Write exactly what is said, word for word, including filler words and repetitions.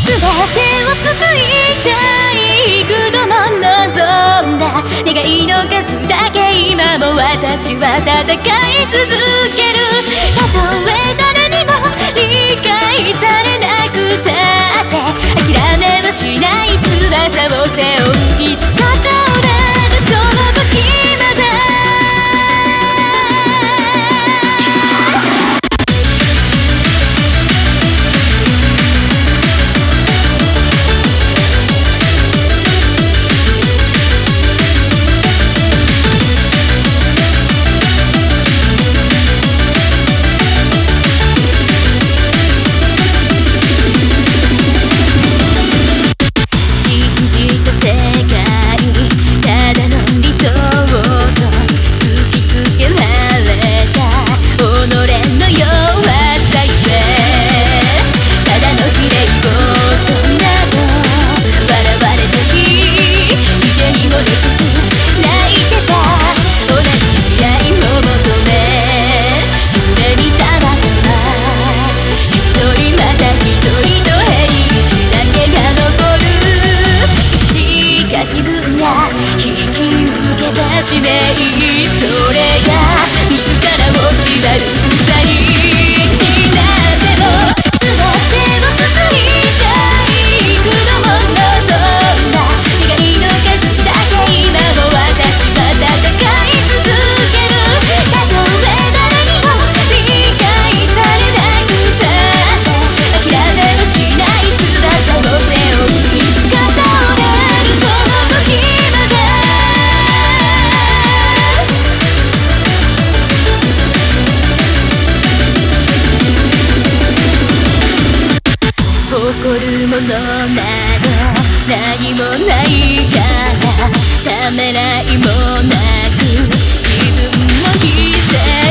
全てを救いたい幾度も望んだ願いの数だけ今も私は戦い続ける。たとえ誰にも理解されなくたって諦めはしない。翼を背負ういつか通れるその時まで。使命、それが自らを縛る鎖になっても全てを救いたい幾度も望んだ願いの数だけ今も私は戦い続ける。たとえ誰にも理解されなくたって諦めはしない。翼を背負ういつか倒れるその時まで。誇るものなど何もないからためらいもなく自分を犠牲